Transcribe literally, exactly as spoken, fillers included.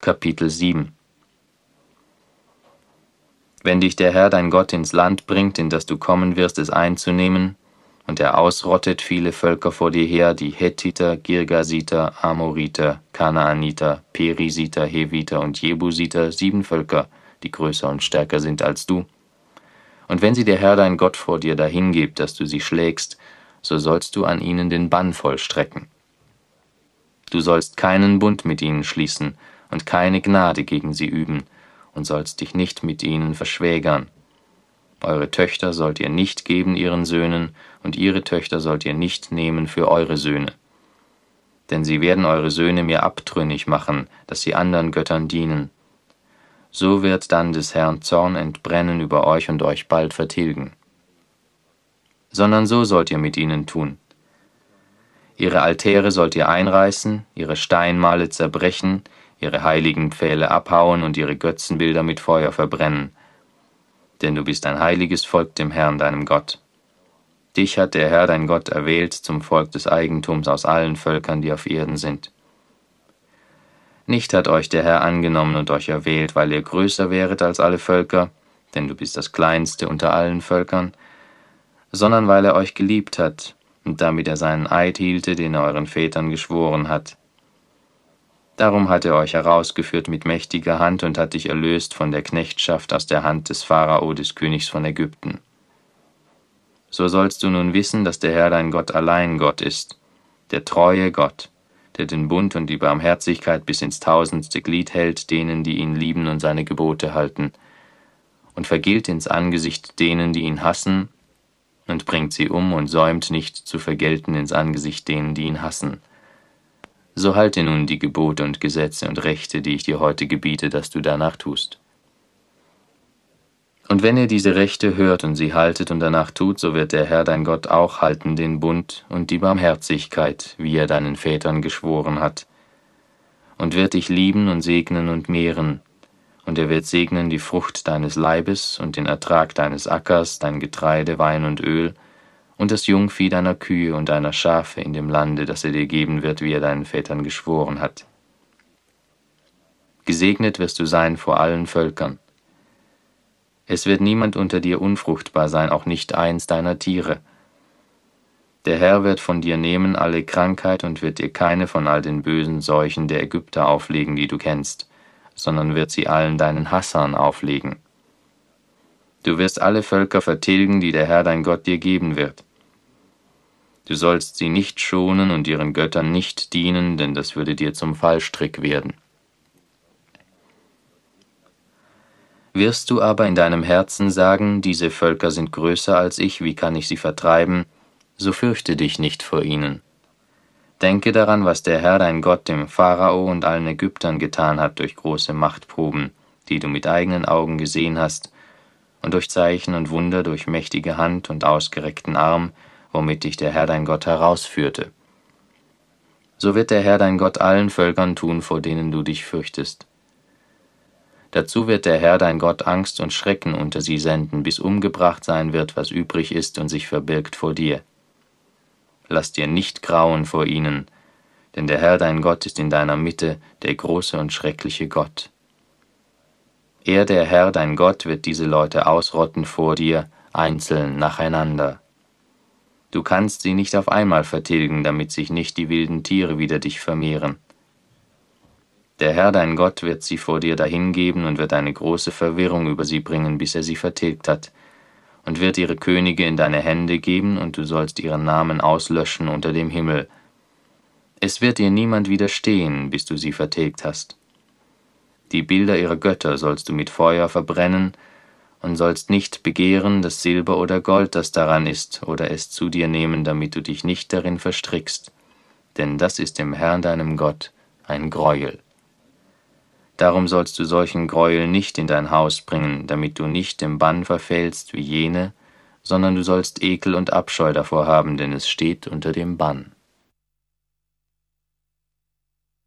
Kapitel sieben. Wenn dich der Herr dein Gott ins Land bringt, in das du kommen wirst, es einzunehmen, und er ausrottet viele Völker vor dir her, die Hethiter, Girgasiter, Amoriter, Kanaaniter, Perisiter, Heviter und Jebusiter, sieben Völker, die größer und stärker sind als du. Und wenn sie der Herr dein Gott vor dir dahingibt, dass du sie schlägst, so sollst du an ihnen den Bann vollstrecken. Du sollst keinen Bund mit ihnen schließen und keine Gnade gegen sie üben, und sollst dich nicht mit ihnen verschwägern. Eure Töchter sollt ihr nicht geben ihren Söhnen, und ihre Töchter sollt ihr nicht nehmen für eure Söhne. Denn sie werden eure Söhne mir abtrünnig machen, dass sie anderen Göttern dienen. So wird dann des Herrn Zorn entbrennen über euch und euch bald vertilgen. Sondern so sollt ihr mit ihnen tun. Ihre Altäre sollt ihr einreißen, ihre Steinmale zerbrechen, ihre heiligen Pfähle abhauen und ihre Götzenbilder mit Feuer verbrennen. Denn du bist ein heiliges Volk dem Herrn, deinem Gott. Dich hat der Herr, dein Gott, erwählt zum Volk des Eigentums aus allen Völkern, die auf Erden sind. Nicht hat euch der Herr angenommen und euch erwählt, weil ihr größer wäret als alle Völker, denn du bist das Kleinste unter allen Völkern, sondern weil er euch geliebt hat, und damit er seinen Eid hielte, den er euren Vätern geschworen hat. Darum hat er euch herausgeführt mit mächtiger Hand und hat dich erlöst von der Knechtschaft aus der Hand des Pharao, des Königs von Ägypten. So sollst du nun wissen, dass der Herr dein Gott allein Gott ist, der treue Gott, der den Bund und die Barmherzigkeit bis ins tausendste Glied hält denen, die ihn lieben und seine Gebote halten, und vergilt ins Angesicht denen, die ihn hassen, und bringt sie um und säumt nicht zu vergelten ins Angesicht denen, die ihn hassen. So halte nun die Gebote und Gesetze und Rechte, die ich dir heute gebiete, dass du danach tust. Und wenn ihr diese Rechte hört und sie haltet und danach tut, so wird der Herr dein Gott auch halten den Bund und die Barmherzigkeit, wie er deinen Vätern geschworen hat, und wird dich lieben und segnen und mehren, und er wird segnen die Frucht deines Leibes und den Ertrag deines Ackers, dein Getreide, Wein und Öl, und das Jungvieh deiner Kühe und deiner Schafe in dem Lande, das er dir geben wird, wie er deinen Vätern geschworen hat. Gesegnet wirst du sein vor allen Völkern. Es wird niemand unter dir unfruchtbar sein, auch nicht eins deiner Tiere. Der Herr wird von dir nehmen alle Krankheit und wird dir keine von all den bösen Seuchen der Ägypter auflegen, die du kennst, sondern wird sie allen deinen Hassern auflegen. Du wirst alle Völker vertilgen, die der Herr dein Gott dir geben wird. Du sollst sie nicht schonen und ihren Göttern nicht dienen, denn das würde dir zum Fallstrick werden. Wirst du aber in deinem Herzen sagen, diese Völker sind größer als ich, wie kann ich sie vertreiben, so fürchte dich nicht vor ihnen. Denke daran, was der Herr dein Gott dem Pharao und allen Ägyptern getan hat durch große Machtproben, die du mit eigenen Augen gesehen hast, und durch Zeichen und Wunder, durch mächtige Hand und ausgereckten Arm, womit dich der Herr dein Gott herausführte. So wird der Herr dein Gott allen Völkern tun, vor denen du dich fürchtest. Dazu wird der Herr dein Gott Angst und Schrecken unter sie senden, bis umgebracht sein wird, was übrig ist und sich verbirgt vor dir. Lass dir nicht grauen vor ihnen, denn der Herr dein Gott ist in deiner Mitte, der große und schreckliche Gott. Er, der Herr dein Gott, wird diese Leute ausrotten vor dir, einzeln nacheinander. Du kannst sie nicht auf einmal vertilgen, damit sich nicht die wilden Tiere wider dich vermehren. Der Herr dein Gott wird sie vor dir dahingeben und wird eine große Verwirrung über sie bringen, bis er sie vertilgt hat, und wird ihre Könige in deine Hände geben, und du sollst ihren Namen auslöschen unter dem Himmel. Es wird dir niemand widerstehen, bis du sie vertilgt hast. Die Bilder ihrer Götter sollst du mit Feuer verbrennen, und sollst nicht begehren das Silber oder Gold, das daran ist, oder es zu dir nehmen, damit du dich nicht darin verstrickst, denn das ist dem Herrn deinem Gott ein Greuel. Darum sollst du solchen Greuel nicht in dein Haus bringen, damit du nicht dem Bann verfällst wie jene, sondern du sollst Ekel und Abscheu davor haben, denn es steht unter dem Bann.